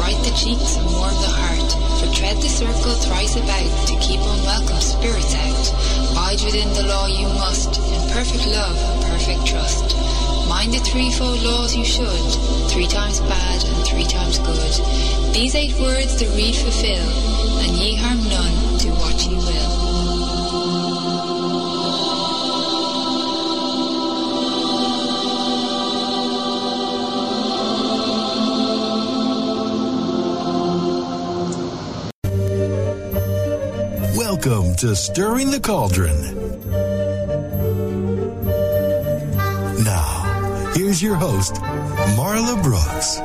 bright the cheeks and warm the heart. For tread the circle thrice about, to keep unwelcome spirits out. Bide within the law you must, in perfect love and perfect trust. Mind the threefold laws you should, 3 times bad and 3 times good. These 8 words the read fulfill, and ye harm none, do what ye will. Welcome to Stirring the Cauldron. Now, here's your host, Marla Brooks.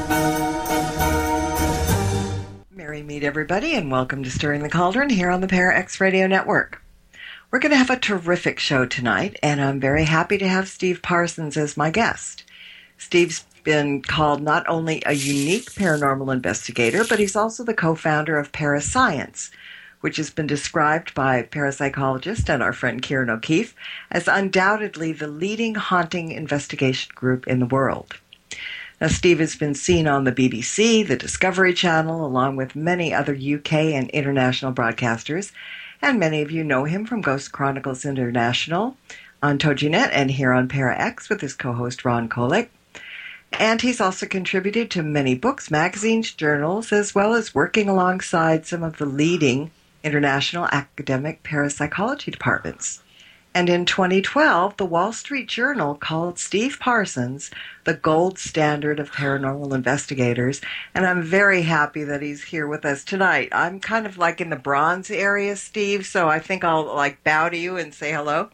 Merry meet everybody, and welcome to Stirring the Cauldron here on the ParaX Radio Network. We're going to have a terrific show tonight, and I'm very happy to have Steve Parsons as my guest. Steve's been called not only a unique paranormal investigator, but he's also the co-founder of Parascience, which has been described by parapsychologist and our friend Kieran O'Keefe as undoubtedly the leading haunting investigation group in the world. Now, Steve has been seen on the BBC, the Discovery Channel, along with many other UK and international broadcasters, and many of you know him from Ghost Chronicles International on TogiNet and here on ParaX with his co-host Ron Kolick. And he's also contributed to many books, magazines, journals, as well as working alongside some of the leading international academic parapsychology departments. And in 2012, the Wall Street Journal called Steve Parsons the gold standard of paranormal investigators, and I'm very happy that he's here with us tonight. I'm kind of like in the bronze area, Steve, so I think I'll bow to you and say hello.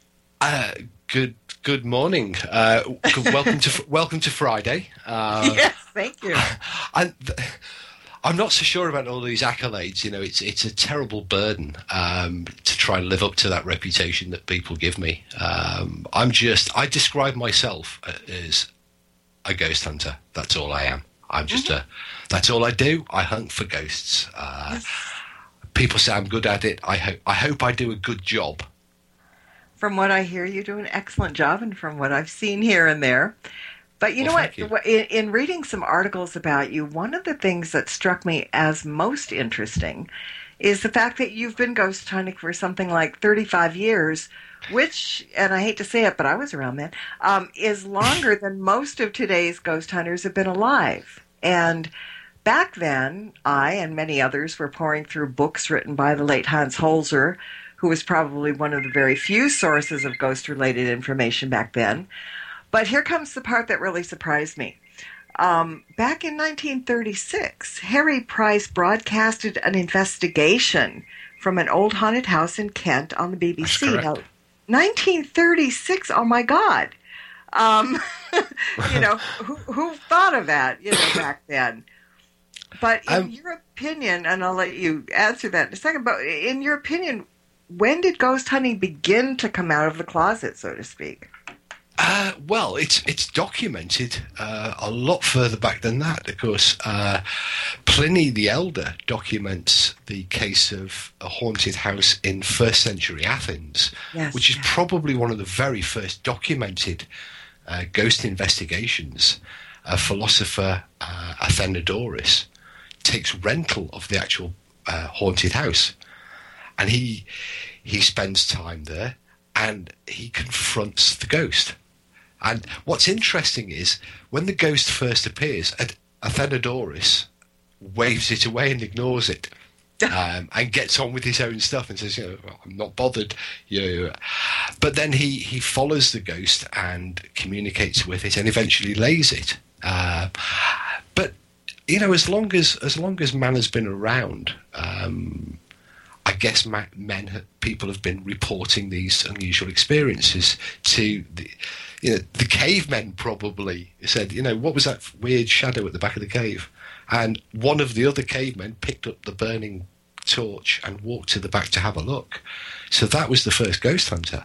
Good morning. Welcome to Friday. Yes, thank you. I'm not so sure about all these accolades. You know, it's a terrible burden to try and live up to that reputation that people give me. I describe myself as a ghost hunter. That's all I am. I'm just that's all I do. I hunt for ghosts. Yes. People say I'm good at it. I hope I do a good job. From what I hear, you do an excellent job, and from what I've seen here and there. But you know what? In reading some articles about you, one of the things that struck me as most interesting is the fact that you've been ghost hunting for something like 35 years, which, and I hate to say it, but I was around then, is longer than most of today's ghost hunters have been alive. And back then, I and many others were pouring through books written by the late Hans Holzer, who was probably one of the very few sources of ghost-related information back then. But here comes the part that really surprised me. Back in 1936, Harry Price broadcasted an investigation from an old haunted house in Kent on the BBC. Now, 1936, oh my God. Who thought of that, back then? But in your opinion, and I'll let you answer that in a second, but in your opinion, when did ghost hunting begin to come out of the closet, so to speak? Well, it's documented a lot further back than that. Of course, Pliny the Elder documents the case of a haunted house in 1st century Athens, which is probably one of the very first documented ghost investigations. A philosopher, Athenodorus, takes rental of the actual haunted house, and he spends time there, and he confronts the ghost. And what's interesting is, when the ghost first appears, Athenodorus waves it away and ignores it, and gets on with his own stuff and says, I'm not bothered. But then he follows the ghost and communicates with it and eventually lays it. But as long as man has been around, I guess people have been reporting these unusual experiences to the cavemen. Probably said, what was that weird shadow at the back of the cave? And one of the other cavemen picked up the burning torch and walked to the back to have a look. So that was the first ghost hunter.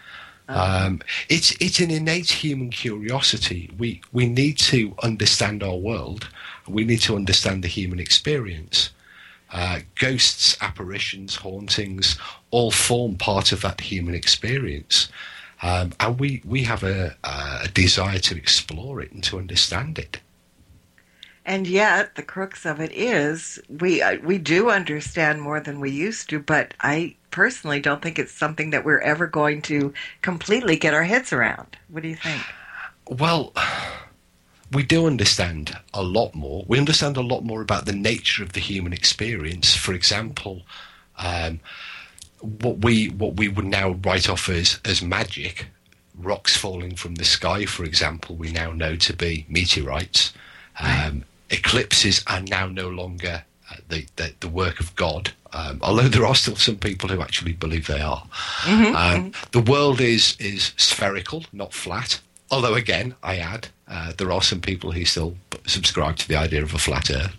It's an innate human curiosity. We need to understand our world. We need to understand the human experience. Ghosts, apparitions, hauntings all form part of that human experience. And we have a desire to explore it and to understand it. And yet, the crux of it is we do understand more than we used to, but I personally don't think it's something that we're ever going to completely get our heads around. What do you think? Well, we do understand a lot more. We understand a lot more about the nature of the human experience. For example, what we would now write off as magic, rocks falling from the sky, for example, we now know to be meteorites. Eclipses are now no longer the work of God, although there are still some people who actually believe they are. The world is spherical, not flat. Although, again, I add, there are some people who still subscribe to the idea of a flat Earth.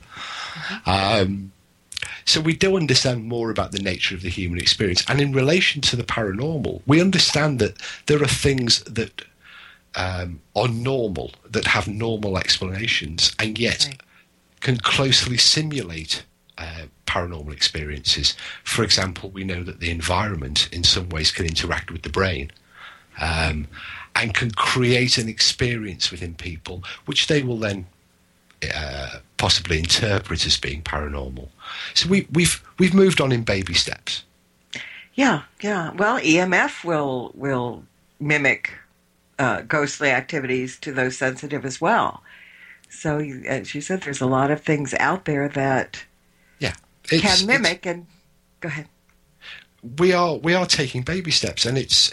So we do understand more about the nature of the human experience. And in relation to the paranormal, we understand that there are things that are normal, that have normal explanations, and yet can closely simulate paranormal experiences. For example, we know that the environment in some ways can interact with the brain and can create an experience within people which they will then possibly interpret as being paranormal. So we've moved on in baby steps. Yeah. Well, EMF will mimic ghostly activities to those sensitive as well. So, as you said, there's a lot of things out there that can mimic. And go ahead. We are taking baby steps, and it's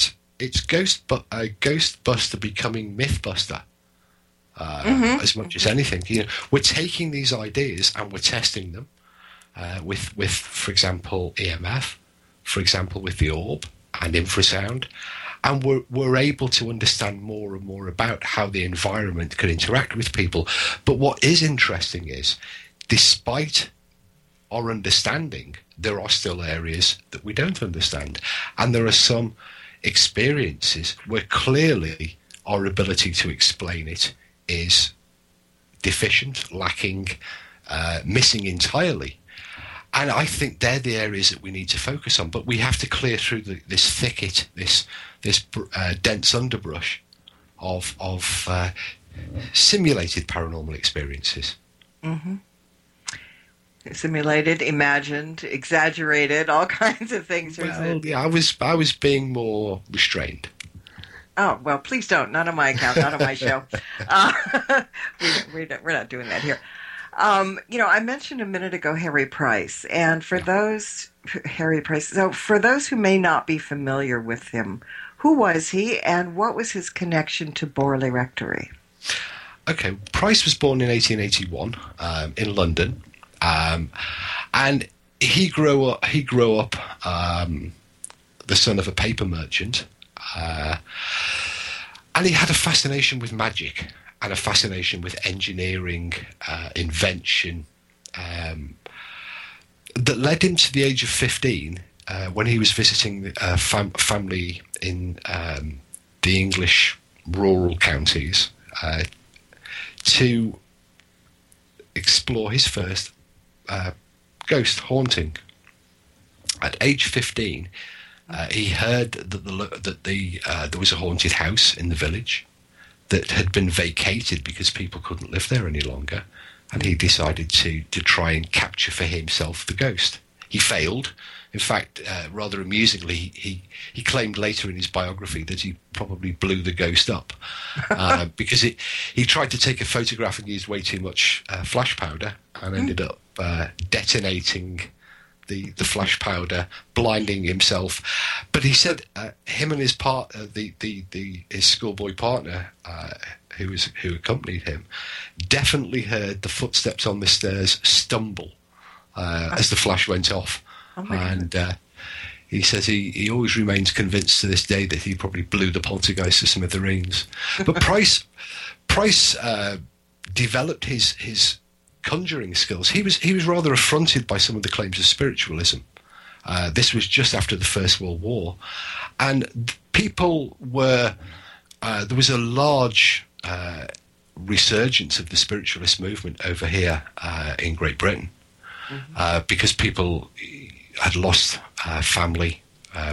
Ghostbuster becoming Mythbuster. As much as anything, we're taking these ideas and we're testing them with, for example, EMF, for example, with the orb and infrasound, and we're able to understand more and more about how the environment can interact with people. But what is interesting is, despite our understanding, there are still areas that we don't understand, and there are some experiences where clearly our ability to explain it is deficient, lacking, missing entirely. And I think they're the areas that we need to focus on. But we have to clear through this thicket, this dense underbrush of simulated paranormal experiences. Simulated, imagined, exaggerated, all kinds of things. Well, yeah, I was being more restrained. Oh, well, please don't. Not on my account, not on my show. We're not doing that here. I mentioned a minute ago Harry Price, and for those who may not be familiar with him, who was he, and what was his connection to Borley Rectory? Okay, Price was born in 1881 in London, and he grew up the son of a paper merchant. And he had a fascination with magic and a fascination with engineering, invention, that led him to the age of 15 when he was visiting a family in the English rural counties to explore his first ghost haunting. At age 15, he heard that there was a haunted house in the village that had been vacated because people couldn't live there any longer, and he decided to try and capture for himself the ghost. He failed. In fact, rather amusingly, he claimed later in his biography that he probably blew the ghost up because he tried to take a photograph and used way too much flash powder and ended up detonating the flash powder, blinding himself. But he said him and his his schoolboy partner, who accompanied him, definitely heard the footsteps on the stairs stumble as the flash went off. And he says he always remains convinced to this day that he probably blew the poltergeist to smithereens. But Price developed his conjuring skills. He was rather affronted by some of the claims of spiritualism. This was just after the First World War, and people were there was a large resurgence of the spiritualist movement over here in Great Britain, because people had lost family,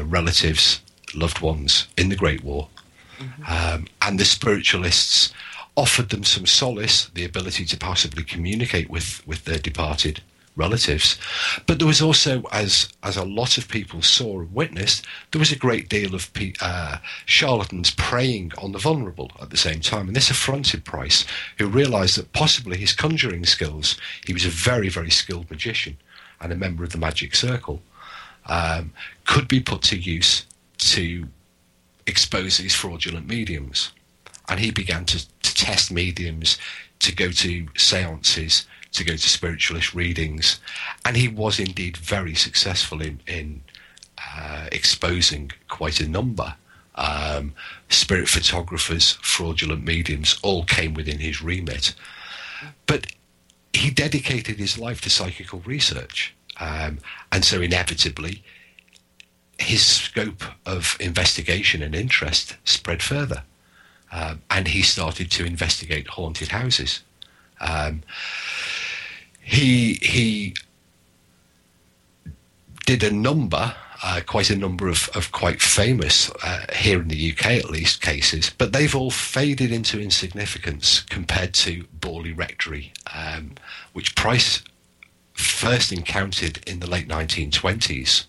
relatives, loved ones in the Great War, and the spiritualists offered them some solace, the ability to possibly communicate with their departed relatives. But there was also, as a lot of people saw and witnessed, there was a great deal of charlatans preying on the vulnerable at the same time. And this affronted Price, who realised that possibly his conjuring skills, he was a very, very skilled magician and a member of the Magic Circle, could be put to use to expose these fraudulent mediums. And he began to test mediums, to go to seances, to go to spiritualist readings, and he was indeed very successful in exposing quite a number. Spirit photographers, fraudulent mediums, all came within his remit. But he dedicated his life to psychical research, and so inevitably his scope of investigation and interest spread further, and he started to investigate haunted houses. He did quite a number of quite famous, here in the UK at least, cases, but they've all faded into insignificance compared to Borley Rectory, which Price first encountered in the late 1920s.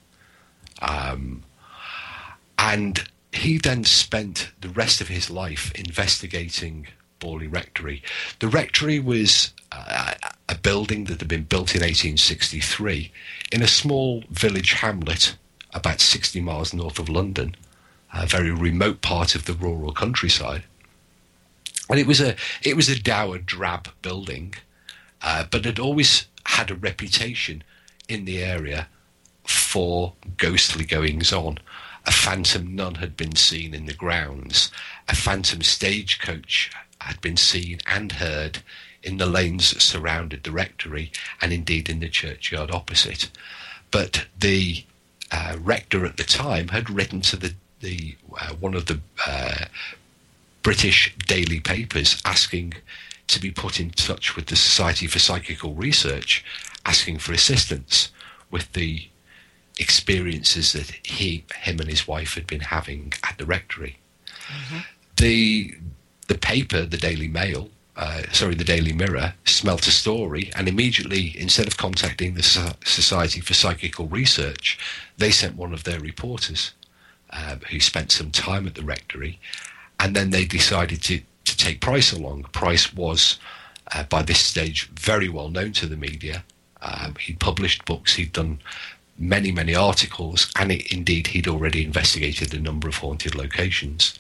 And he then spent the rest of his life investigating Borley Rectory. The rectory was a building that had been built in 1863 in a small village hamlet about 60 miles north of London, a very remote part of the rural countryside. And it was a dour, drab building, but it always had a reputation in the area for ghostly goings-on. A phantom nun had been seen in the grounds. A phantom stagecoach had been seen and heard in the lanes that surrounded the rectory, and indeed in the churchyard opposite. But the rector at the time had written to the one of the British daily papers asking to be put in touch with the Society for Psychical Research, asking for assistance with the experiences that him and his wife had been having at the rectory. Mm-hmm. The paper, the Daily Mirror, smelt a story, and immediately, instead of contacting the Society for Psychical Research, they sent one of their reporters who spent some time at the rectory, and then they decided to take Price along. Price was, by this stage, very well known to the media. He'd published books, he'd done many, many articles, and indeed he'd already investigated a number of haunted locations.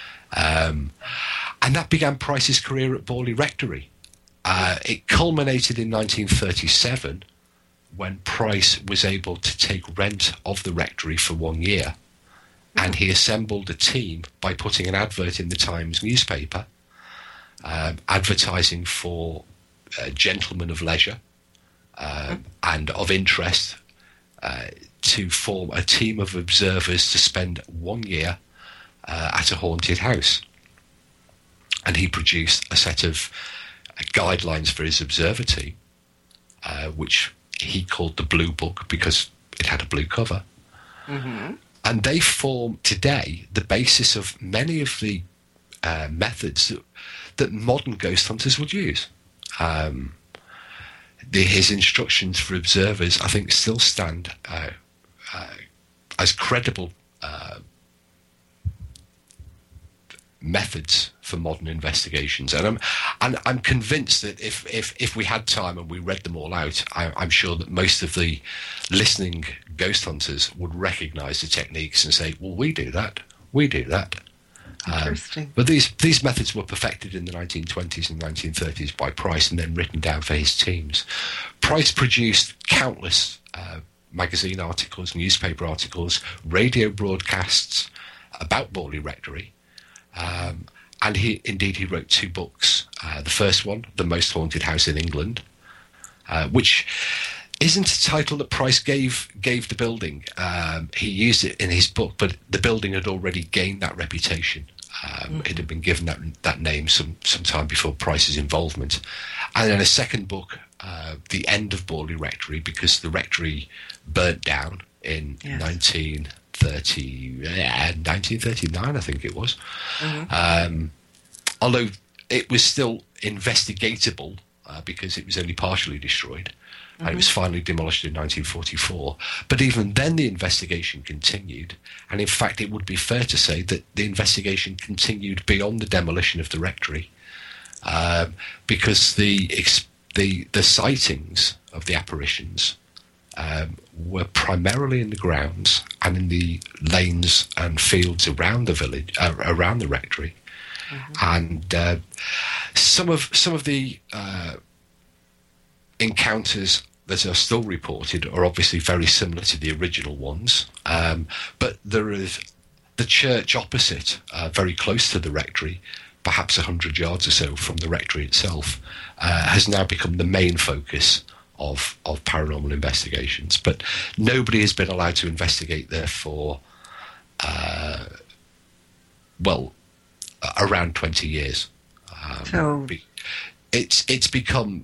And that began Price's career at Borley Rectory. It culminated in 1937 when Price was able to take rent of the rectory for 1 year, and he assembled a team by putting an advert in the Times newspaper, advertising for gentlemen of leisure and of interest, to form a team of observers to spend 1 year at a haunted house. And he produced a set of guidelines for his observer team, which he called the Blue Book because it had a blue cover. Mm-hmm. And they form today the basis of many of the methods that modern ghost hunters would use. His instructions for observers, I think, still stand as credible methods for modern investigations, and I'm convinced that if we had time and we read them all out, I'm sure that most of the listening ghost hunters would recognise the techniques and say, "Well, we do that." Interesting. But these methods were perfected in the 1920s and 1930s by Price, and then written down for his teams. Price produced countless magazine articles, newspaper articles, radio broadcasts about Borley Rectory. And he wrote 2 books. The first one, The Most Haunted House in England, which isn't a title that Price gave the building. He used it in his book, but the building had already gained that reputation. It had been given that name some time before Price's involvement. And then a second book, The End of Borley Rectory, because the rectory burnt down in 1939, I think it was. Mm-hmm. Although it was still investigatable because it was only partially destroyed. And it was finally demolished in 1944. But even then, the investigation continued. And in fact, it would be fair to say that the investigation continued beyond the demolition of the rectory, because the sightings of the apparitions were primarily in the grounds and in the lanes and fields around the village, around the rectory. And some of the encounters that are still reported are obviously very similar to the original ones, but there is the church opposite, very close to the rectory, perhaps 100 yards or so from the rectory itself, has now become the main focus of paranormal investigations. But nobody has been allowed to investigate there for around 20 years. So it's become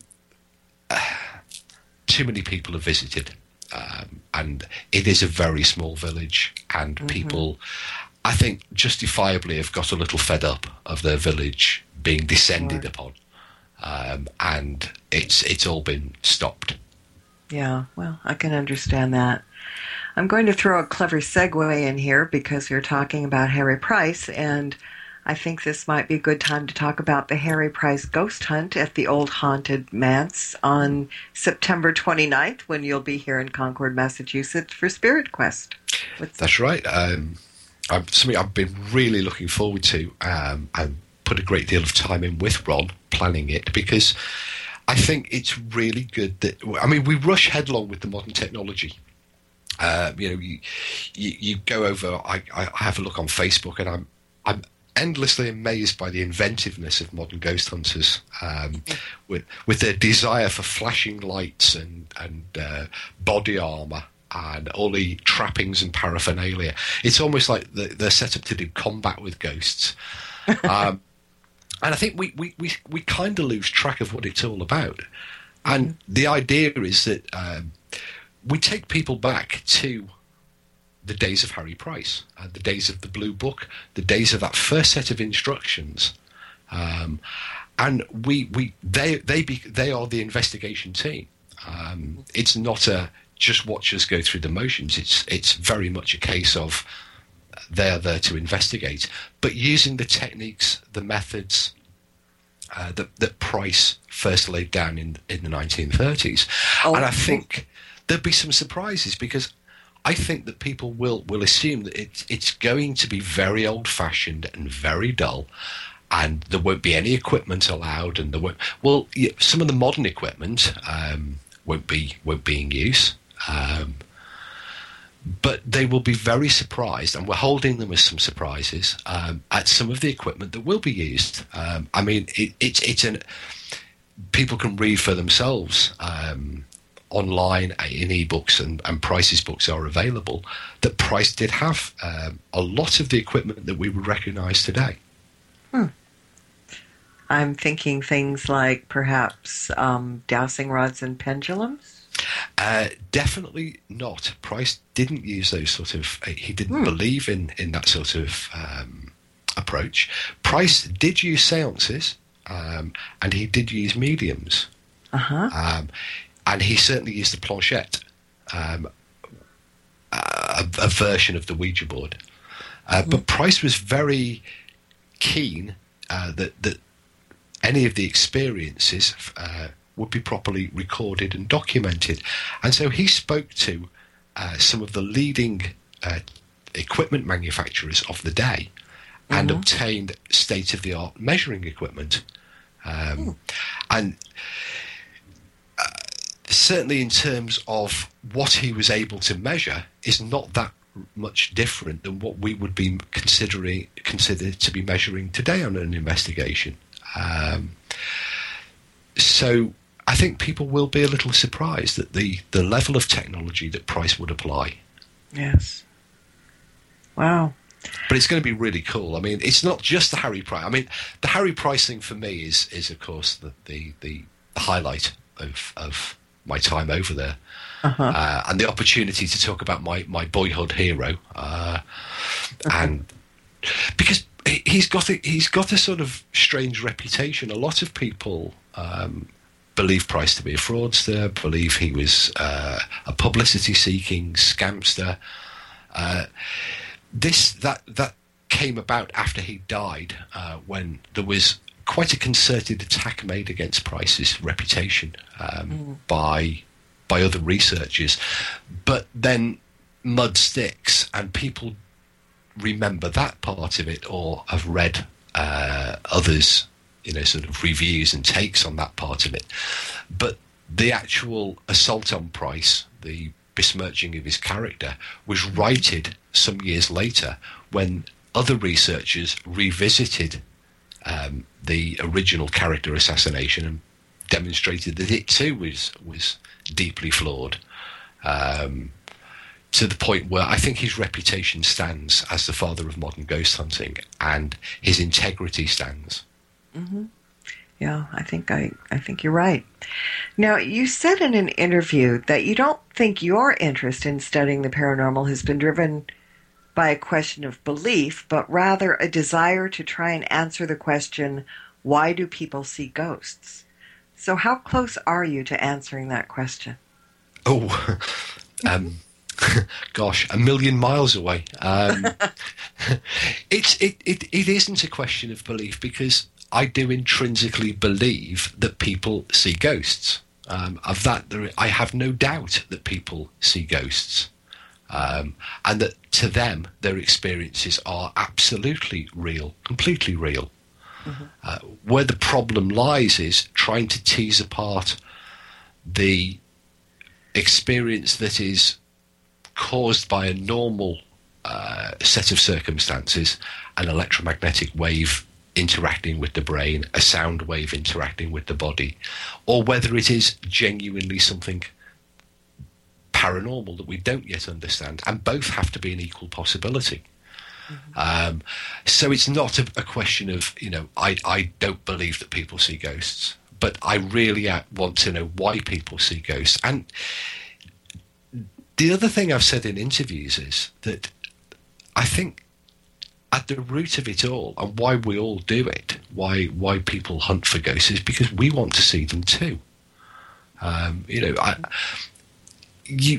too many people have visited, and it is a very small village, and people, I think, justifiably have got a little fed up of their village being descended upon, and it's all been stopped. Yeah, well, I can understand that. I'm going to throw a clever segue in here because you're talking about Harry Price, and I think this might be a good time to talk about the Harry Price ghost hunt at the Old Haunted Manse on September 29th, when you'll be here in Concord, Massachusetts for Spirit Quest. That's right. Something I've been really looking forward to, and put a great deal of time in with Ron planning it, because I think it's really good that, I mean, we rush headlong with the modern technology. You go over, I have a look on Facebook, and I'm endlessly amazed by the inventiveness of modern ghost hunters, with their desire for flashing lights and body armour and all the trappings and paraphernalia. It's almost like they're set up to do combat with ghosts. And I think we kind of lose track of what it's all about. And the idea is that we take people back to the days of Harry Price, the days of the Blue Book, the days of that first set of instructions, and they are the investigation team. It's not just watch us go through the motions. It's very much a case of they're there to investigate, but using the techniques, the methods that Price first laid down in the 1930s. And I think there'll be some surprises, because I think that people will assume that it's going to be very old-fashioned and very dull, and there won't be any equipment allowed, and there won't. Well, some of the modern equipment won't be in use, but they will be very surprised, and we're holding them as some surprises at some of the equipment that will be used. I mean, people can read for themselves. Online in ebooks, and Price's books are available, that Price did have a lot of the equipment that we would recognise today. I'm thinking things like perhaps dowsing rods and pendulums? Definitely not. Price didn't use those sort of... He didn't believe in that sort of approach. Price did use seances, and he did use mediums. And he certainly used the planchette, a version of the Ouija board. But Price was very keen that any of the experiences would be properly recorded and documented. And so he spoke to some of the leading equipment manufacturers of the day and obtained state-of-the-art measuring equipment. And certainly in terms of what he was able to measure is not that much different than what we would be considered to be measuring today on an investigation. So I think people will be a little surprised at the level of technology that Price would apply. Yes. Wow. But it's going to be really cool. I mean, it's not just the Harry Price. I mean, the Harry Price thing for me is of course the highlight of my time over there, and the opportunity to talk about my boyhood hero, and because he's got a sort of strange reputation. A lot of people believe Price to be a fraudster, believe he was a publicity-seeking scamster. That came about after he died, when there was quite a concerted attack made against Price's reputation by other researchers. But then mud sticks, and people remember that part of it, or have read others, sort of reviews and takes on that part of it. But the actual assault on Price, the besmirching of his character, was righted some years later when other researchers revisited the original character assassination and demonstrated that it too was deeply flawed, to the point where I think his reputation stands as the father of modern ghost hunting, and his integrity stands. Mm-hmm. Yeah, I think you're right. Now, you said in an interview that you don't think your interest in studying the paranormal has been driven by a question of belief, but rather a desire to try and answer the question, why do people see ghosts? So how close are you to answering that question? Oh, gosh, a million miles away. It isn't a question of belief, because I do intrinsically believe that people see ghosts. Of that, I have no doubt that people see ghosts. And that to them, their experiences are absolutely real, completely real. Mm-hmm. Where the problem lies is trying to tease apart the experience that is caused by a normal set of circumstances, an electromagnetic wave interacting with the brain, a sound wave interacting with the body, or whether it is genuinely something paranormal that we don't yet understand, and both have to be an equal possibility. Mm-hmm. So it's not a question of, I don't believe that people see ghosts, but I really want to know why people see ghosts. And the other thing I've said in interviews is that I think at the root of it all, and why we all do it, why people hunt for ghosts, is because we want to see them too. You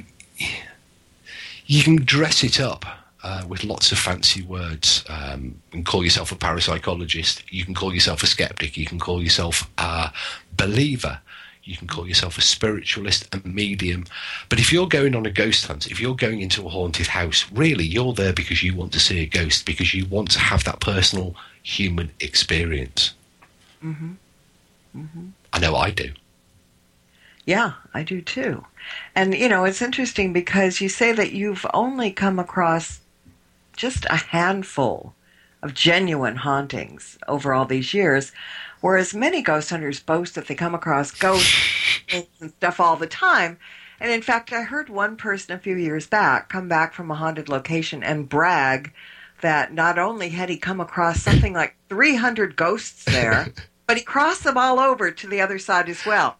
can dress it up with lots of fancy words, and call yourself a parapsychologist. You can call yourself a skeptic. You can call yourself a believer. You can call yourself a spiritualist, a medium. But if you're going on a ghost hunt, if you're going into a haunted house, really you're there because you want to see a ghost, because you want to have that personal human experience. Mm-hmm. Mm-hmm. I know I do. Yeah, I do too. And, it's interesting because you say that you've only come across just a handful of genuine hauntings over all these years, whereas many ghost hunters boast that they come across ghosts and stuff all the time. And in fact, I heard one person a few years back come back from a haunted location and brag that not only had he come across something like 300 ghosts there, but he crossed them all over to the other side as well.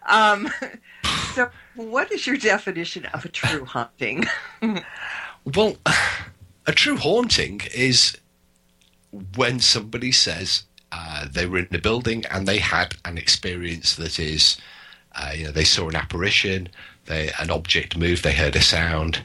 So what is your definition of a true haunting? Well, a true haunting is when somebody says they were in a building and they had an experience that is, they saw an apparition, an object moved, they heard a sound,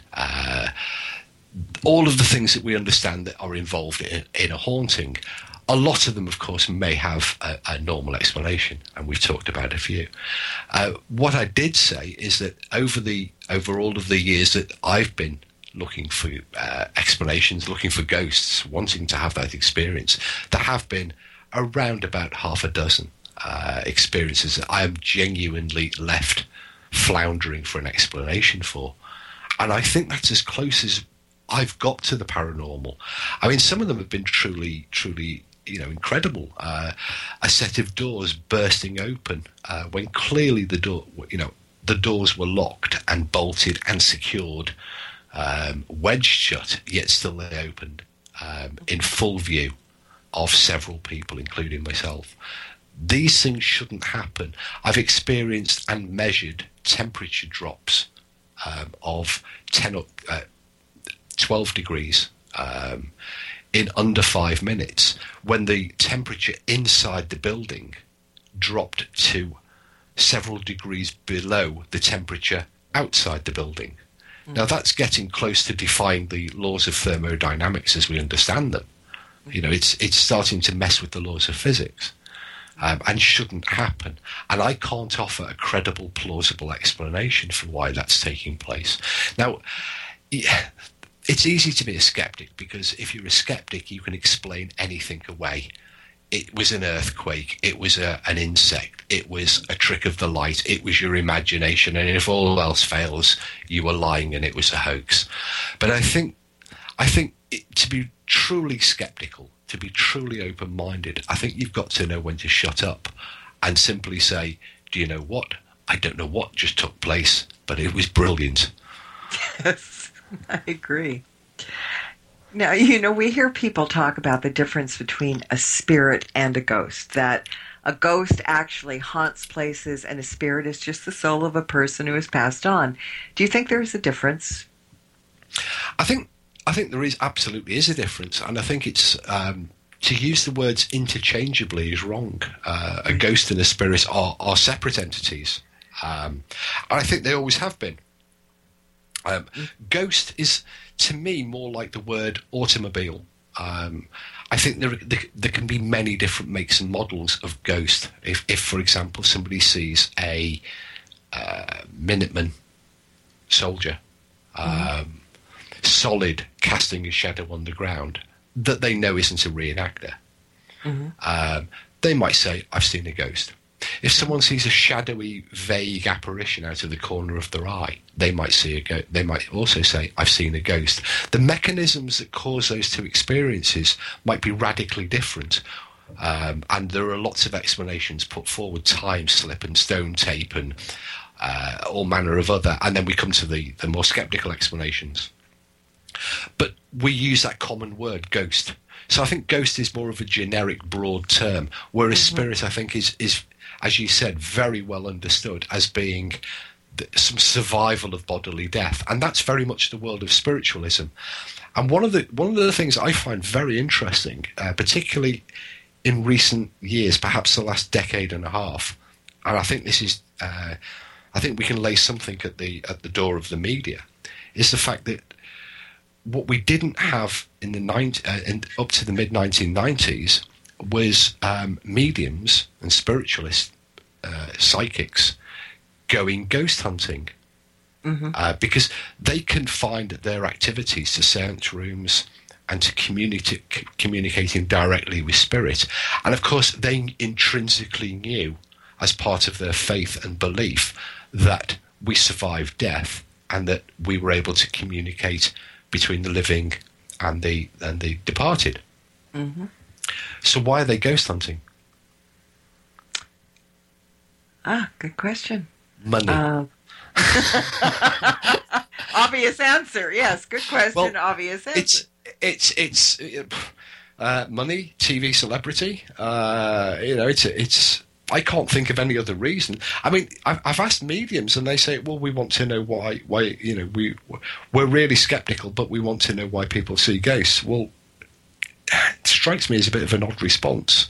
all of the things that we understand that are involved in a haunting. A lot of them, of course, may have a normal explanation, and we've talked about a few. What I did say is that over all of the years that I've been looking for explanations, looking for ghosts, wanting to have that experience, there have been around about half a dozen experiences that I am genuinely left floundering for an explanation for. And I think that's as close as I've got to the paranormal. I mean, some of them have been truly incredible. A set of doors bursting open when clearly the doors were locked and bolted and secured, wedged shut, yet still they opened in full view of several people, including myself. These things shouldn't happen. I've experienced and measured temperature drops of 10 or 12 degrees in under 5 minutes when the temperature inside the building dropped to several degrees below the temperature outside the building. Now, that's getting close to defying the laws of thermodynamics as we understand them. You know, it's starting to mess with the laws of physics, and shouldn't happen. And I can't offer a credible, plausible explanation for why that's taking place. Now, it's easy to be a skeptic, because if you're a skeptic, you can explain anything away. It was an earthquake, it was an insect, it was a trick of the light, it was your imagination, and if all else fails, you were lying and it was a hoax. But I think to be truly skeptical, to be truly open-minded, I think you've got to know when to shut up and simply say, do you know what? I don't know what just took place, but it was brilliant. Yes, I agree. Now, you know, we hear people talk about the difference between a spirit and a ghost, that a ghost actually haunts places and a spirit is just the soul of a person who has passed on. Do you think there's a difference? I think there absolutely is a difference, and I think it's to use the words interchangeably is wrong. A ghost and a spirit are separate entities. I think they always have been. Ghost is, to me, more like the word automobile. I think there can be many different makes and models of ghost. If for example, somebody sees a Minuteman soldier, solid, casting a shadow on the ground, that they know isn't a reenactor, they might say, I've seen a ghost. If someone sees a shadowy, vague apparition out of the corner of their eye, they might they might also say, I've seen a ghost. The mechanisms that cause those two experiences might be radically different, and there are lots of explanations put forward: time slip and stone tape and all manner of other. And then we come to the more sceptical explanations. But we use that common word, ghost. So I think ghost is more of a generic, broad term, whereas spirit, I think, is, as you said, very well understood as being some survival of bodily death. And that's very much the world of spiritualism. And one of the things I find very interesting, particularly in recent years, perhaps the last decade and a half, and I think this is, I think we can lay something at the door of the media, is the fact that what we didn't have in the up to the mid 1990s was mediums and spiritualists, psychics, going ghost hunting, because they confined their activities to seance rooms and to communicating directly with spirit. And of course, they intrinsically knew, as part of their faith and belief, that we survived death and that we were able to communicate between the living and the departed. So why are they ghost hunting? Good question. Money. Obvious answer. Yes, good question. Well, obvious answer. It's money, TV celebrity. It's. I can't think of any other reason. I mean, I've asked mediums, and they say, "Well, we want to know why. We're really skeptical, but we want to know why people see ghosts." Well, it strikes me as a bit of an odd response.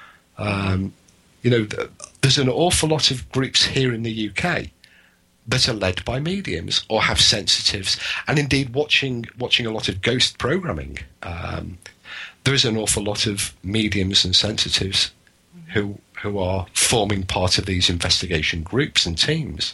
There's an awful lot of groups here in the UK that are led by mediums or have sensitives, and indeed watching a lot of ghost programming. There is an awful lot of mediums and sensitives who are forming part of these investigation groups and teams.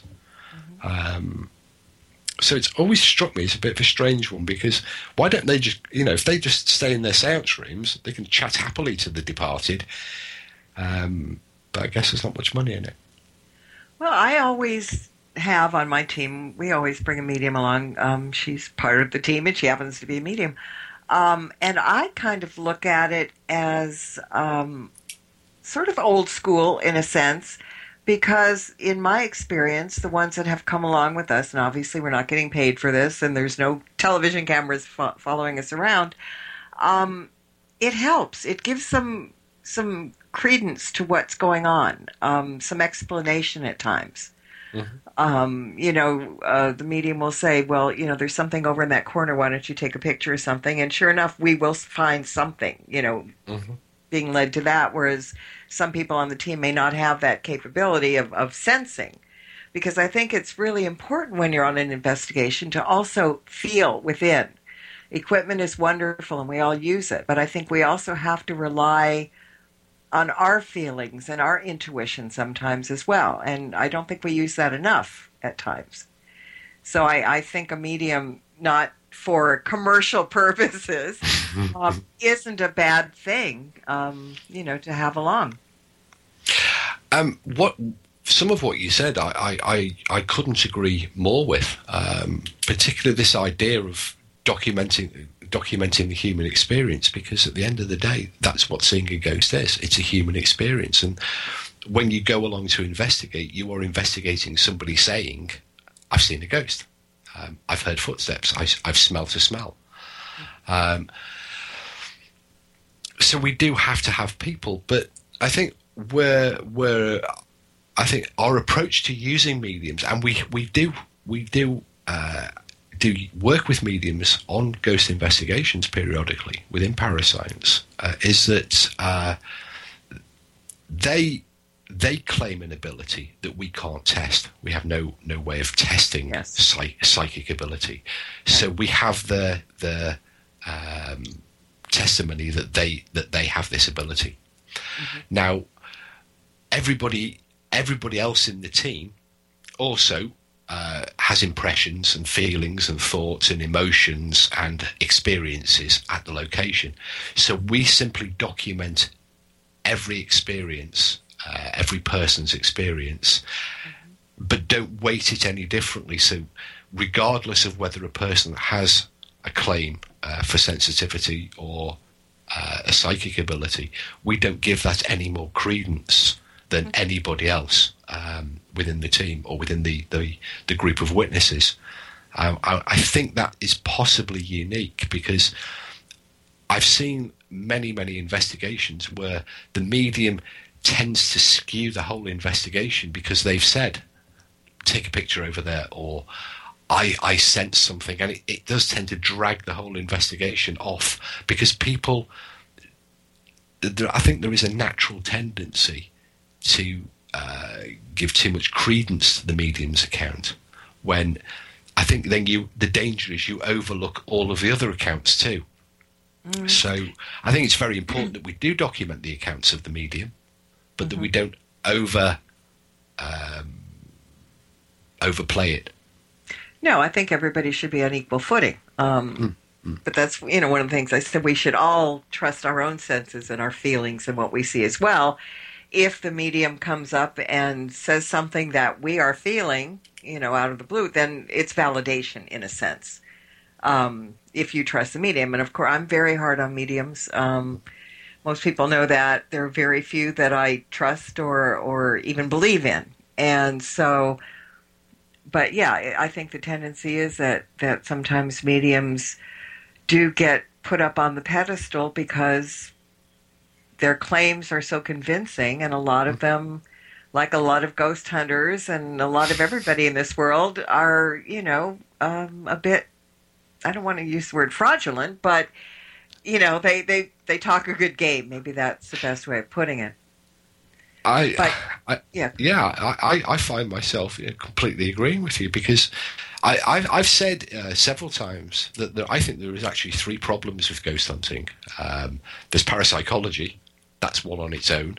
So it's always struck me as a bit of a strange one, because why don't they just, if they just stay in their seance rooms, they can chat happily to the departed, but I guess there's not much money in it. Well, I always have on my team, we always bring a medium along. She's part of the team, and she happens to be a medium. And I kind of look at it as sort of old school in a sense, because in my experience, the ones that have come along with us, and obviously we're not getting paid for this, and there's no television cameras following us around, it helps. It gives some credence to what's going on, some explanation at times. The medium will say, well, there's something over in that corner. Why don't you take a picture of something? And sure enough, we will find something, being led to that. Whereas some people on the team may not have that capability of sensing. Because I think it's really important when you're on an investigation to also feel within. Equipment is wonderful and we all use it. But I think we also have to rely on our feelings and our intuition sometimes as well. And I don't think we use that enough at times. So I think a medium, not for commercial purposes, isn't a bad thing, to have along. Some of what you said, I couldn't agree more with, particularly this idea of documenting the human experience, because at the end of the day, that's what seeing a ghost is. It's a human experience. And when you go along to investigate, you are investigating somebody saying, I've seen a ghost. I've heard footsteps. I've smelt a smell. So we do have to have people. But I think I think our approach to using mediums, and we do work with mediums on ghost investigations periodically within parascience, is that they claim an ability that we can't test. We have no way of testing psychic ability. Okay. So we have the testimony that they have this ability. Mm-hmm. Now, everybody else in the team also has impressions and feelings and thoughts and emotions and experiences at the location. So we simply document every experience, every person's experience, but don't weight it any differently. So regardless of whether a person has a claim for sensitivity or a psychic ability, we don't give that any more credence than anybody else within the team or within the group of witnesses. I think that is possibly unique, because I've seen many investigations where the medium tends to skew the whole investigation because they've said, take a picture over there, or I sense something, and it does tend to drag the whole investigation off, because people, I think there is a natural tendency to give too much credence to the medium's account, when I think then the danger is you overlook all of the other accounts too. So I think it's very important that we do document the accounts of the medium, but that we don't overplay it. No, I think everybody should be on equal footing. But that's, one of the things I said, we should all trust our own senses and our feelings and what we see as well. If the medium comes up and says something that we are feeling, out of the blue, then it's validation in a sense. If you trust the medium. And of course, I'm very hard on mediums. Most people know that. There are very few that I trust or even believe in. And so, but yeah, I think the tendency is that sometimes mediums do get put up on the pedestal because their claims are so convincing, and a lot of them, like a lot of ghost hunters and a lot of everybody in this world, are, a bit, I don't want to use the word fraudulent, but, they talk a good game. Maybe that's the best way of putting it. I find myself completely agreeing with you, because I've said several times that I think there is actually three problems with ghost hunting. There's parapsychology. That's one on its own.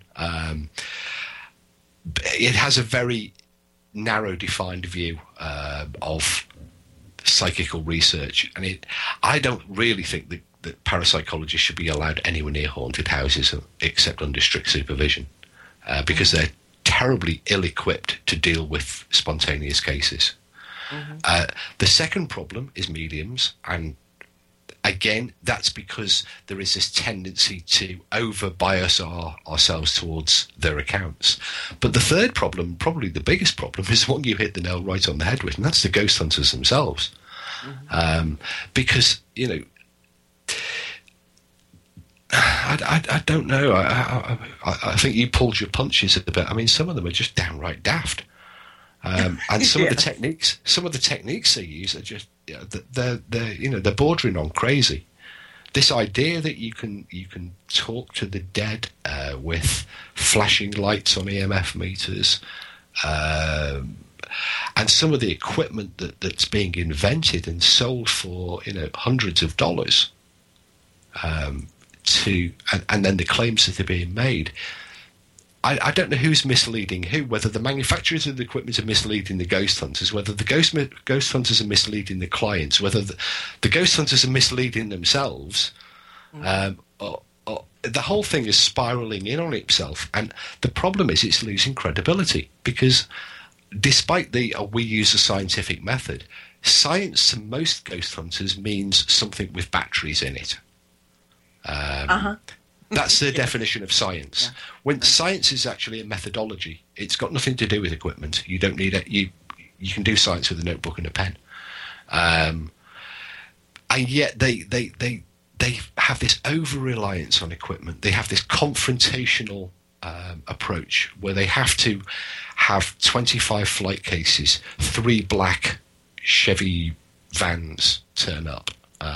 It has a very narrow, defined view of psychical research, and I don't really think that parapsychologists should be allowed anywhere near haunted houses except under strict supervision, because they're terribly ill-equipped to deal with spontaneous cases. The second problem is mediums, and again, that's because there is this tendency to over-bias ourselves towards their accounts. But the third problem, probably the biggest problem, is one you hit the nail right on the head with, and that's the ghost hunters themselves. Because, I don't know. I think you pulled your punches a bit. I mean, some of them are just downright daft. And some of the techniques they use are just they're bordering on crazy. This idea that you can talk to the dead with flashing lights on EMF meters, and some of the equipment that's being invented and sold for hundreds of dollars, and then the claims that are being made. I don't know who's misleading who, whether the manufacturers of the equipment are misleading the ghost hunters, whether the ghost hunters are misleading the clients, whether the ghost hunters are misleading themselves. Or the whole thing is spiralling in on itself. And the problem is it's losing credibility because despite we use a scientific method, science to most ghost hunters means something with batteries in it. That's the definition of science. Yeah. When science is actually a methodology, it's got nothing to do with equipment. You don't need it. You can do science with a notebook and a pen. And yet they have this over-reliance on equipment. They have this confrontational approach where they have to have 25 flight cases, 3 black Chevy vans turn up,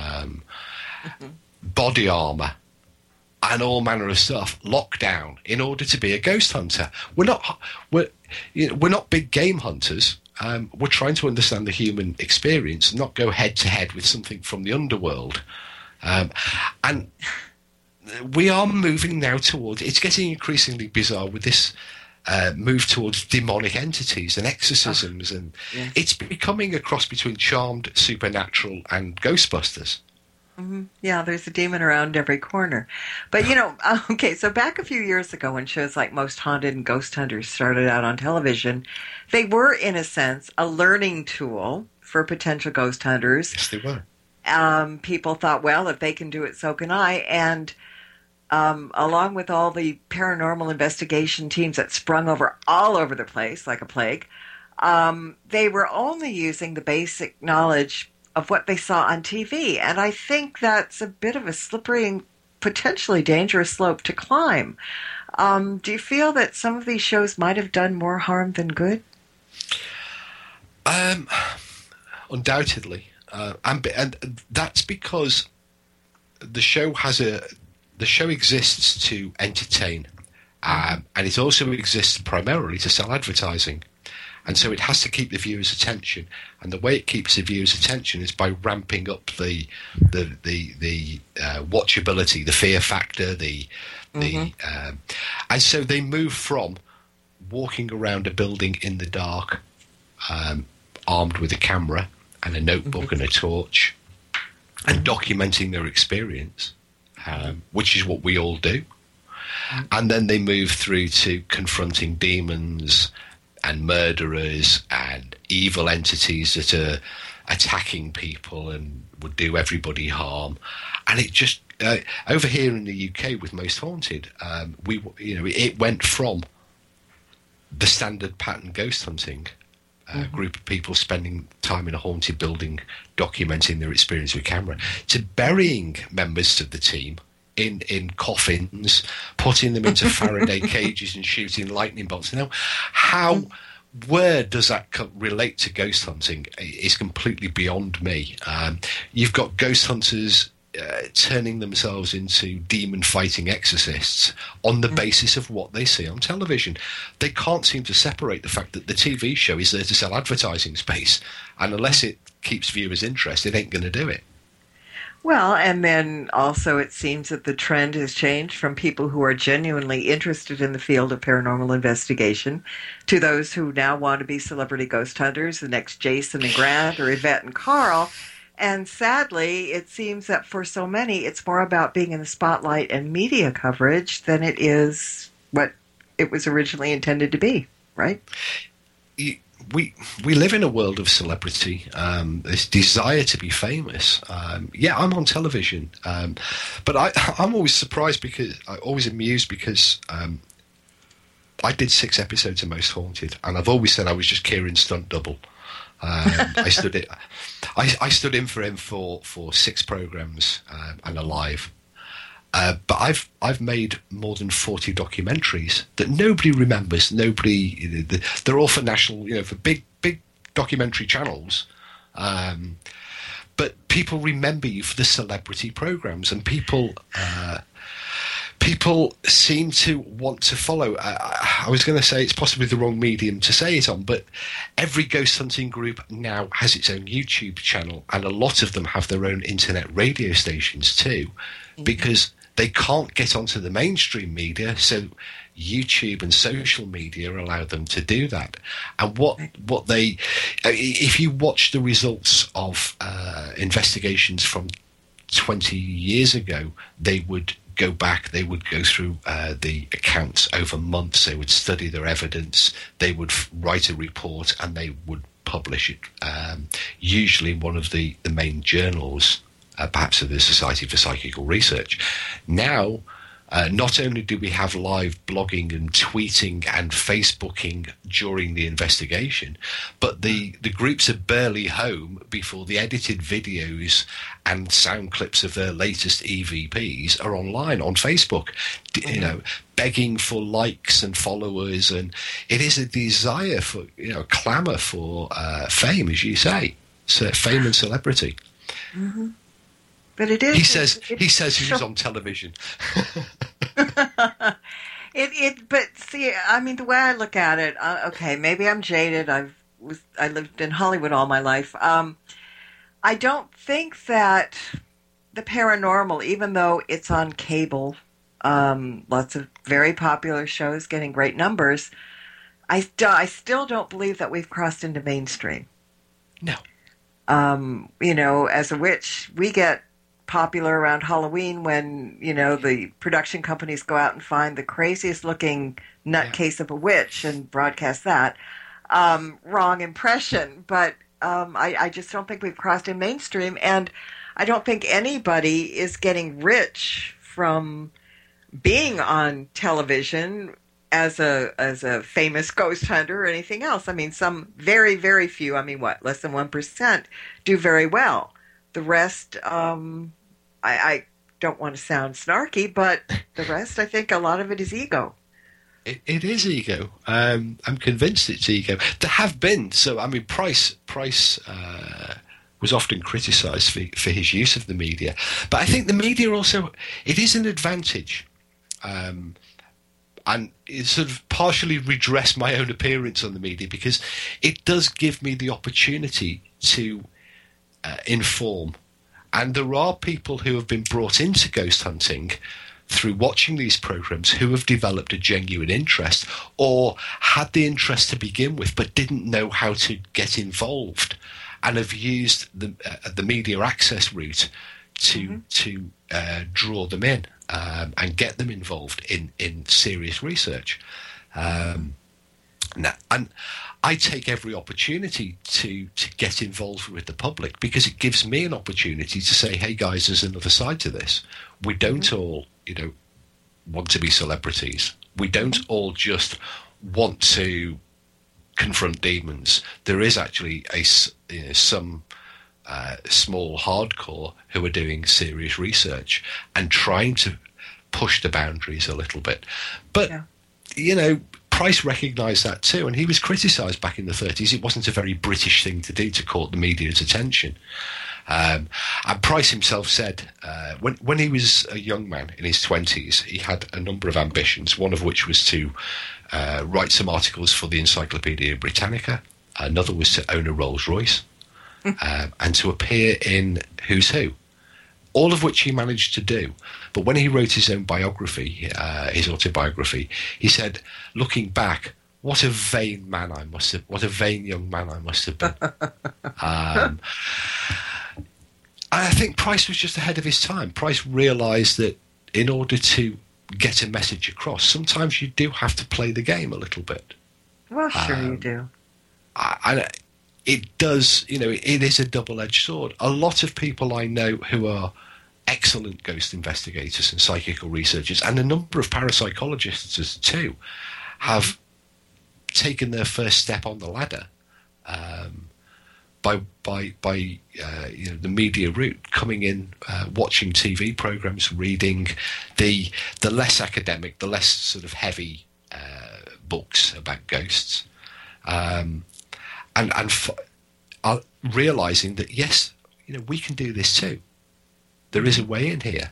body armour, and all manner of stuff locked down in order to be a ghost hunter. We're not big game hunters. We're trying to understand the human experience, not go head to head with something from the underworld. And we are moving now towards. It's getting increasingly bizarre with this move towards demonic entities and exorcisms, and it's becoming a cross between Charmed, Supernatural, and Ghostbusters. Mm-hmm. Yeah, there's a demon around every corner. But, okay, so back a few years ago when shows like Most Haunted and Ghost Hunters started out on television, they were, in a sense, a learning tool for potential ghost hunters. Yes, they were. People thought, well, if they can do it, so can I. And along with all the paranormal investigation teams that sprung all over the place like a plague, they were only using the basic knowledge of what they saw on TV. And I think that's a bit of a slippery and potentially dangerous slope to climb. Do you feel that some of these shows might have done more harm than good? Undoubtedly. And that's because the show exists to entertain, and it also exists primarily to sell advertising. And so it has to keep the viewer's attention, and the way it keeps the viewer's attention is by ramping up the watchability, the fear factor, and so they move from walking around a building in the dark, armed with a camera and a notebook and a torch, and documenting their experience, which is what we all do, and then they move through to confronting demons and murderers and evil entities that are attacking people and would do everybody harm. And it just over here in the UK with Most Haunted, it went from the standard pattern ghost hunting group of people spending time in a haunted building documenting their experience with camera to burying members of the team in coffins, putting them into Faraday cages and shooting lightning bolts. Now, where does that relate to ghost hunting is completely beyond me. You've got ghost hunters turning themselves into demon-fighting exorcists on the basis of what they see on television. They can't seem to separate the fact that the TV show is there to sell advertising space, and unless it keeps viewers interested, it ain't going to do it. Well, and then also it seems that the trend has changed from people who are genuinely interested in the field of paranormal investigation to those who now want to be celebrity ghost hunters, the next Jason and Grant or Yvette and Carl. And sadly, it seems that for so many, it's more about being in the spotlight and media coverage than it is what it was originally intended to be, right? We live in a world of celebrity, this desire to be famous. I'm on television, but I'm always surprised always amused because I did 6 episodes of Most Haunted, and I've always said I was just Kieran's stunt double. I stood in for him for 6 programs and a live, But I've made more than 40 documentaries that nobody remembers. Nobody, they're all for national, for big documentary channels. But people remember you for the celebrity programs, and people seem to want to follow. I was going to say it's possibly the wrong medium to say it on, but every ghost hunting group now has its own YouTube channel, and a lot of them have their own internet radio stations too, because they can't get onto the mainstream media, so YouTube and social media allow them to do that. And if you watch the results of investigations from 20 years ago, they would go back, they would go through the accounts over months, they would study their evidence, they would write a report, and they would publish it, usually in one of the main journals, perhaps of the Society for Psychical Research. Now, not only do we have live blogging and tweeting and Facebooking during the investigation, but the groups are barely home before the edited videos and sound clips of their latest EVPs are online on Facebook, begging for likes and followers. And it is a desire for, clamour for fame, as you say, fame and celebrity. Mm-hmm. But it is. He says he was on television. But see, I mean, the way I look at it, okay, maybe I'm jaded. I lived in Hollywood all my life. I don't think that the paranormal, even though it's on cable, lots of very popular shows getting great numbers, I still don't believe that we've crossed into mainstream. No. As a witch, we get popular around Halloween when, the production companies go out and find the craziest looking nutcase of a witch and broadcast that. Wrong impression, but I just don't think we've crossed in mainstream, and I don't think anybody is getting rich from being on television as a famous ghost hunter or anything else. I mean, some very, very few, less than 1% do very well. The rest, I don't want to sound snarky, but the rest, I think a lot of it is ego. It is ego. I'm convinced it's ego. There have been, Price was often criticised for his use of the media, but I think the media also, it is an advantage. And it sort of partially redress my own appearance on the media, because it does give me the opportunity to inform. And there are people who have been brought into ghost hunting through watching these programs who have developed a genuine interest, or had the interest to begin with but didn't know how to get involved, and have used the media access route to draw them in and get them involved in serious research. Now, and I take every opportunity to get involved with the public, because it gives me an opportunity to say, hey guys, there's another side to this. We don't all, want to be celebrities. We don't all just want to confront demons. There is actually some small hardcore who are doing serious research and trying to push the boundaries a little bit. But, Price recognised that too, and he was criticised back in the 30s. It wasn't a very British thing to do to court the media's attention. And Price himself said when he was a young man in his 20s, he had a number of ambitions, one of which was to write some articles for the Encyclopaedia Britannica. Another was to own a Rolls-Royce and to appear in Who's Who, all of which he managed to do. But when he wrote his own biography, his autobiography, he said, looking back, what a vain young man I must have been. I think Price was just ahead of his time. Price realised that in order to get a message across, sometimes you do have to play the game a little bit. Well, sure you do. It does, it is a double-edged sword. A lot of people I know who are excellent ghost investigators and psychical researchers, and a number of parapsychologists too, have taken their first step on the ladder by the media route, coming in, watching TV programs, reading the less academic, the less sort of heavy books about ghosts, and realizing that yes, we can do this too. There is a way in here.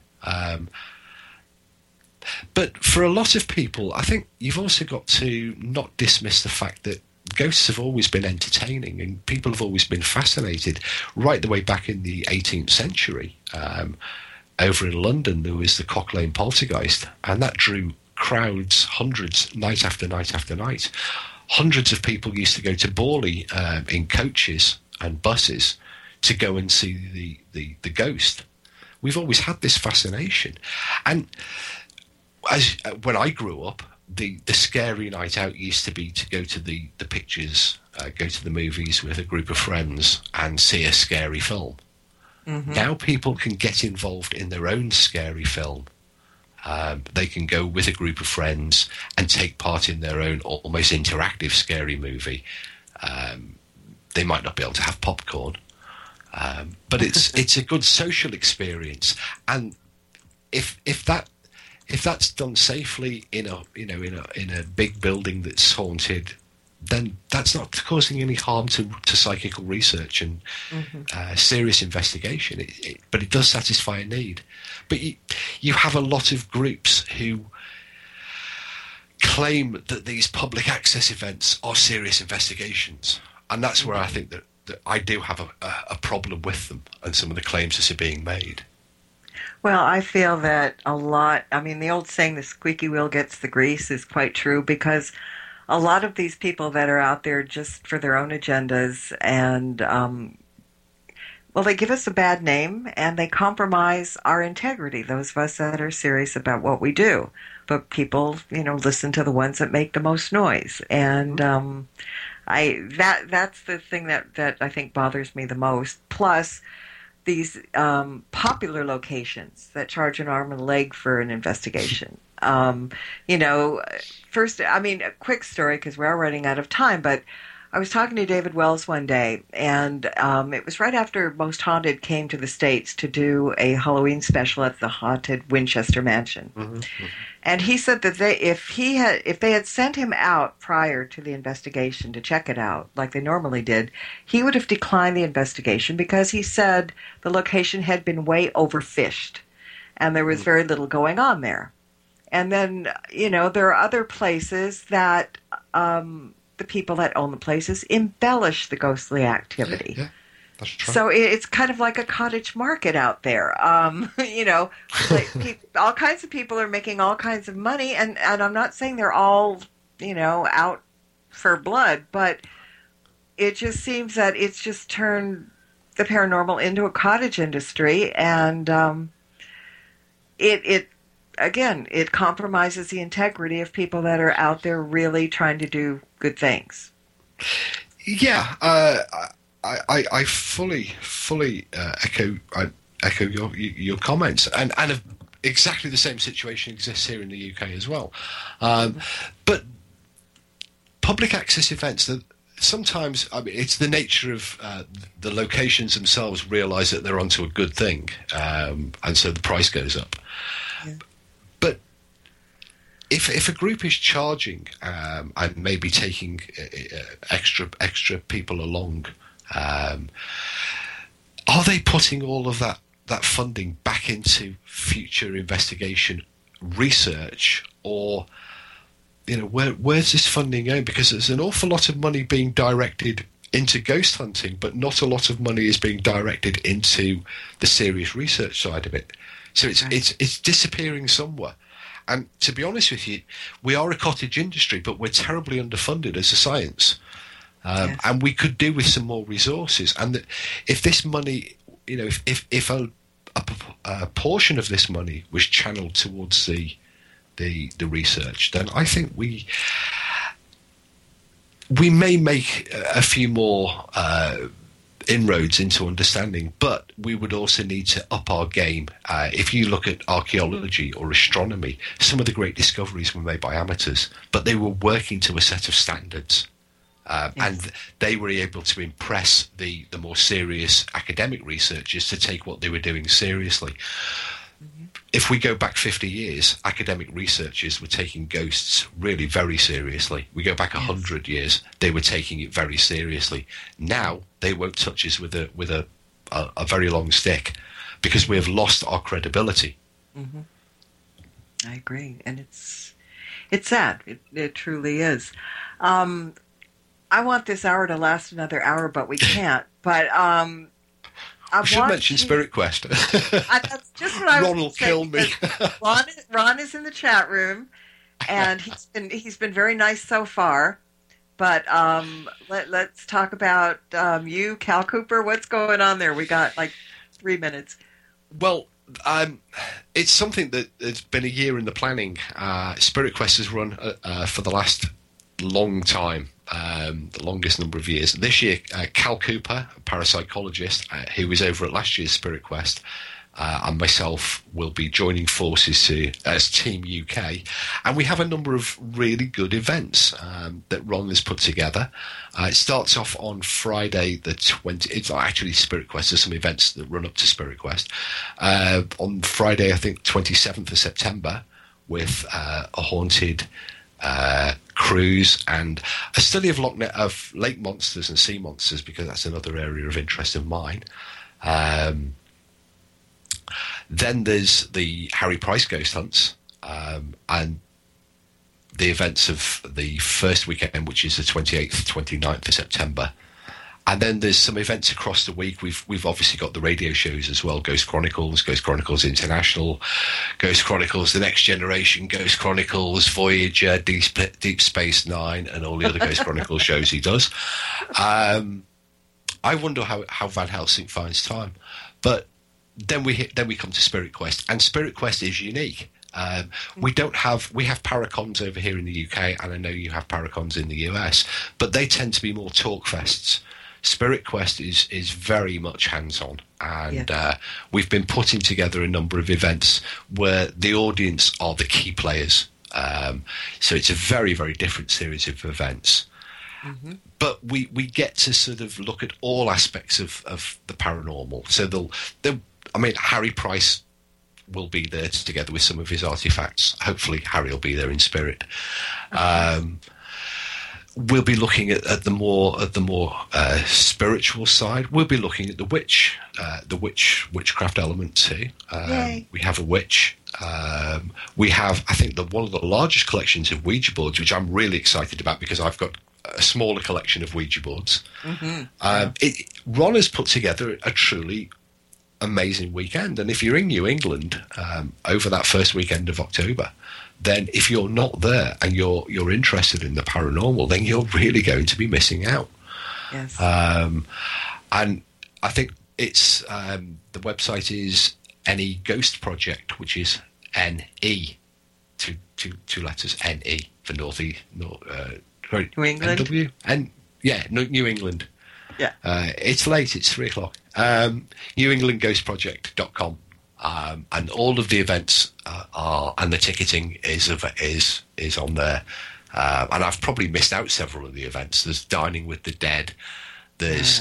But for a lot of people, I think you've also got to not dismiss the fact that ghosts have always been entertaining and people have always been fascinated. Right the way back in the 18th century, over in London, there was the Cock Lane poltergeist, and that drew crowds, hundreds, night after night after night. Hundreds of people used to go to Borley in coaches and buses to go and see the ghost. We've always had this fascination. And when I grew up, the scary night out used to be to go to the pictures, go to the movies with a group of friends and see a scary film. Mm-hmm. Now people can get involved in their own scary film. They can go with a group of friends and take part in their own almost interactive scary movie. They might not be able to have popcorn, but it's a good social experience. And if that's done safely in a big building that's haunted, then that's not causing any harm to psychical research and serious investigation. But it does satisfy a need. But you have a lot of groups who claim that these public access events are serious investigations, and that's where I think that I do have a problem with them and some of the claims that are being made. Well, I feel that a lot, the old saying, the squeaky wheel gets the grease, is quite true, because a lot of these people that are out there just for their own agendas and, they give us a bad name and they compromise our integrity, those of us that are serious about what we do. But people, listen to the ones that make the most noise. And that's the thing that I think bothers me the most. Plus, these popular locations that charge an arm and a leg for an investigation. First, a quick story, because we are running out of time, but I was talking to David Wells one day, and it was right after Most Haunted came to the States to do a Halloween special at the haunted Winchester Mansion. Mm-hmm. And he said that if they had sent him out prior to the investigation to check it out, like they normally did, he would have declined the investigation because he said the location had been way overfished and there was very little going on there. And then, there are other places that the people that own the places embellish the ghostly activity. Yeah. That's true. So it's kind of like a cottage market out there. All kinds of people are making all kinds of money, and I'm not saying they're all, out for blood, but it just seems that it's just turned the paranormal into a cottage industry, and it compromises the integrity of people that are out there really trying to do good things. Yeah, I fully echo your comments, and exactly the same situation exists here in the UK as well. But public access events, that sometimes it's the nature of the locations themselves realise that they're onto a good thing, and so the price goes up. Yeah. But if a group is charging and maybe taking extra people along, are they putting all of that funding back into future investigation research, or where's this funding going? Because there's an awful lot of money being directed into ghost hunting, but not a lot of money is being directed into the serious research side of it. So it's disappearing somewhere. And to be honest with you, we are a cottage industry, but we're terribly underfunded as a science. And we could do with some more resources. And that if this money, if a portion of this money was channeled towards the research, then I think we may make a few more inroads into understanding, but we would also need to up our game. If you look at archaeology or astronomy, some of the great discoveries were made by amateurs, but they were working to a set of standards. And they were able to impress the more serious academic researchers to take what they were doing seriously. If we go back 50 years, academic researchers were taking ghosts really very seriously. We go back 100 years, they were taking it very seriously. Now they won't touch us with a very long stick because we have lost our credibility. Mm-hmm. I agree, and it's sad. It truly is. I want this hour to last another hour, but we can't. But I should mention Spirit Quest. That's just what I was Ron will kill me. Ron is in the chat room, and he's been very nice so far. But let's talk about you, Cal Cooper. What's going on there? We got like 3 minutes. Well, it's something that has been a year in the planning. Spirit Quest has run for the last long time. The longest number of years. This year, Cal Cooper, a parapsychologist, who was over at last year's Spirit Quest, and myself will be joining forces as Team UK, and we have a number of really good events that Ron has put together. It starts off on Friday the 20th. It's not actually Spirit Quest. There's some events that run up to Spirit Quest. On Friday, I think 27th of September, with a haunted cruise and a study of lake monsters and sea monsters, because that's another area of interest of mine. Then there's the Harry Price ghost hunts and the events of the first weekend, which is the 28th, 29th of September. And then there's some events across the week. We've obviously got the radio shows as well: Ghost Chronicles International, Ghost Chronicles The Next Generation, Ghost Chronicles Voyager, Deep Space Nine, and all the other Ghost Chronicles shows he does. I wonder how Van Helsing finds time. But then we come to Spirit Quest, and Spirit Quest is unique. We have Paracons over here in the UK, and I know you have Paracons in the US, but they tend to be more talk fests. Spirit Quest is very much hands-on, and we've been putting together a number of events where the audience are the key players. So it's a very, very different series of events. Mm-hmm. But we get to sort of look at all aspects of the paranormal. So Harry Price will be there together with some of his artifacts. Hopefully Harry will be there in spirit. We'll be looking at the more spiritual side. We'll be looking at the witchcraft element too. We have a witch. We have, I think, one of the largest collections of Ouija boards, which I'm really excited about because I've got a smaller collection of Ouija boards. Mm-hmm. Ron has put together a truly amazing weekend, and if you're in New England over that first weekend of October, then if you're not there and you're interested in the paranormal, then you're really going to be missing out. Yes. And I think it's the website is NE Ghost Project, which is NE, two letters, NE for New England. NW, New England. Yeah. It's late. It's 3:00. NewEnglandGhostProject.com. And all of the events and the ticketing is on there. And I've probably missed out several of the events. There's Dining with the Dead. There's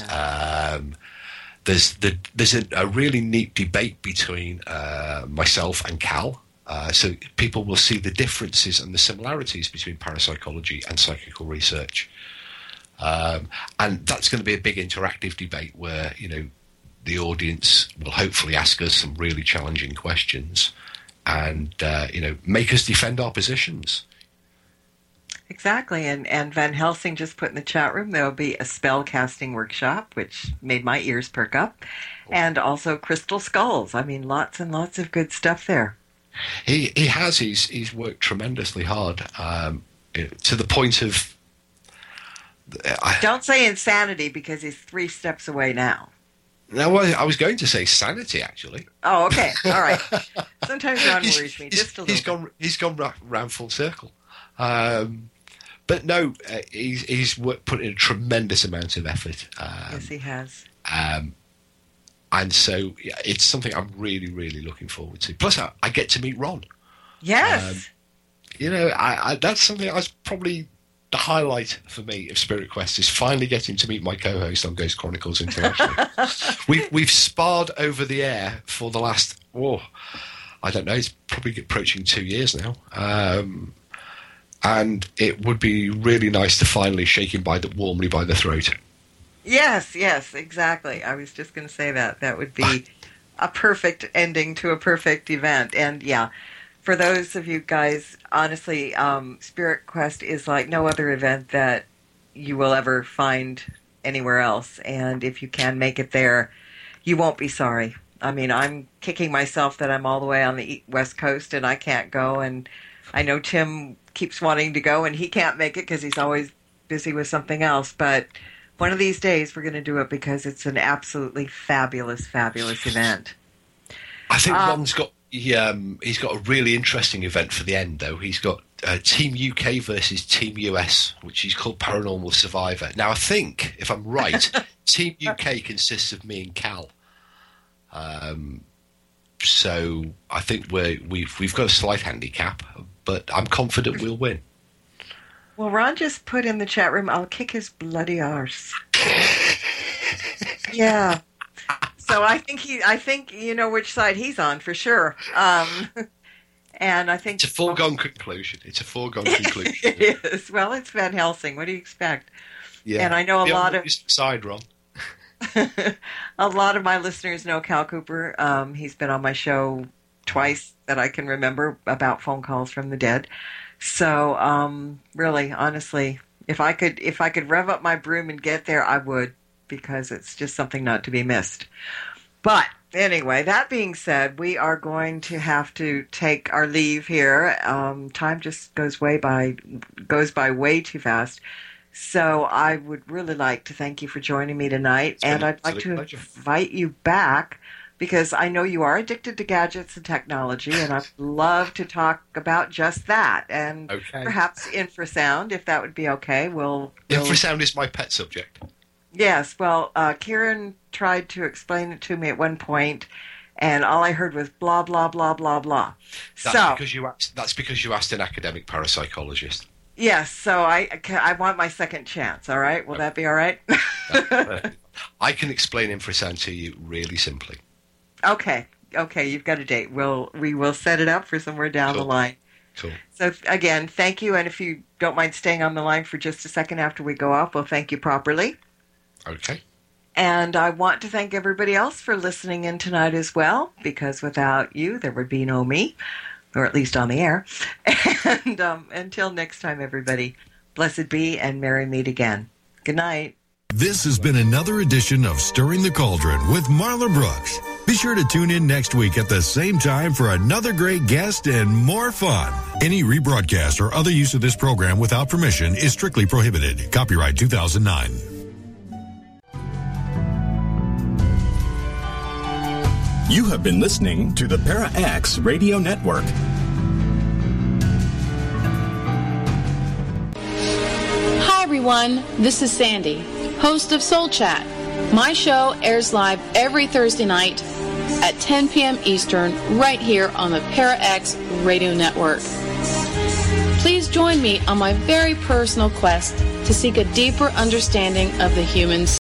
a really neat debate between myself and Cal. So people will see the differences and the similarities between parapsychology and psychical research. And that's going to be a big interactive debate where, the audience will hopefully ask us some really challenging questions and, make us defend our positions. Exactly. And Van Helsing just put in the chat room, there'll be a spell casting workshop, which made my ears perk up, and also crystal skulls. I mean, lots and lots of good stuff there. He has. He's worked tremendously hard to the point of... Don't say insanity because he's 3 steps away now. No, I was going to say sanity, actually. Oh, okay. All right. Sometimes Ron worries me just a little. He's gone round full circle. But no, he's put in a tremendous amount of effort. Yes, he has. And so it's something I'm really, really looking forward to. Plus, I get to meet Ron. Yes. I that's something I was probably the highlight for me of Spirit Quest is finally getting to meet my co-host on Ghost Chronicles International. We've sparred over the air for the last, I don't know, it's probably approaching 2 years now. And it would be really nice to finally shake him warmly by the throat. Yes, exactly. I was just going to say that. That would be a perfect ending to a perfect event. And yeah, for those of you guys, honestly, Spirit Quest is like no other event that you will ever find anywhere else. And if you can make it there, you won't be sorry. I mean, I'm kicking myself that I'm all the way on the West Coast and I can't go. And I know Tim keeps wanting to go and he can't make it because he's always busy with something else. But one of these days we're going to do it because it's an absolutely fabulous, fabulous event. I think Ron's got he's got a really interesting event for the end, though. He's got Team UK versus Team US, which he's called Paranormal Survivor. Now, I think, if I'm right, Team UK consists of me and Cal. So I think we've got a slight handicap, but I'm confident we'll win. Well, Ron just put in the chat room, I'll kick his bloody arse. Yeah. So I think you know which side he's on for sure. And I think it's a foregone conclusion. It is. Well, it's Van Helsing. What do you expect? Yeah. And I know a lot of side, Ron. A lot of my listeners know Cal Cooper. He's been on my show twice that I can remember about phone calls from the dead. So, really, honestly, if I could rev up my broom and get there, I would, because it's just something not to be missed. But anyway, that being said, we are going to have to take our leave here. Time just goes by way too fast. So I would really like to thank you for joining me tonight, and I'd like to invite you back because I know you are addicted to gadgets and technology, and I'd love to talk about just that, and perhaps infrasound, if that would be okay. Infrasound is my pet subject. Yes, well, Kieran tried to explain it to me at one point, and all I heard was blah, blah, blah, blah, blah. That's because you asked an academic parapsychologist. Yes, so I want my second chance, all right? Will that be all right? I can explain infrasound to you really simply. Okay, you've got a date. We will set it up for somewhere down the line. Cool. So, again, thank you, and if you don't mind staying on the line for just a second after we go off, we'll thank you properly. Okay. And I want to thank everybody else for listening in tonight as well, because without you, there would be no me. Or at least on the air. And until next time, everybody, blessed be and merry meet again. Good night. This has been another edition of Stirring the Cauldron with Marla Brooks. Be sure to tune in next week at the same time for another great guest and more fun. Any rebroadcast or other use of this program without permission is strictly prohibited. Copyright 2009. You have been listening to the Para X Radio Network. Hi, everyone. This is Sandy, host of Soul Chat. My show airs live every Thursday night at 10 p.m. Eastern, right here on the Para X Radio Network. Please join me on my very personal quest to seek a deeper understanding of the human